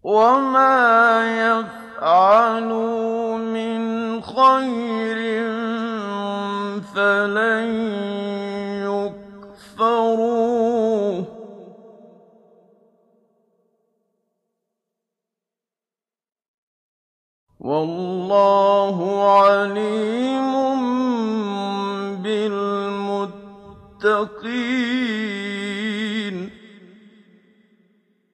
وَمَا يَفْعَلُوا مِنْ خَيْرٍ فَلَن يُكْفَرُوهُ ۗ وَاللَّهُ عَلِيمٌ بِالْمُتَّقِينَ.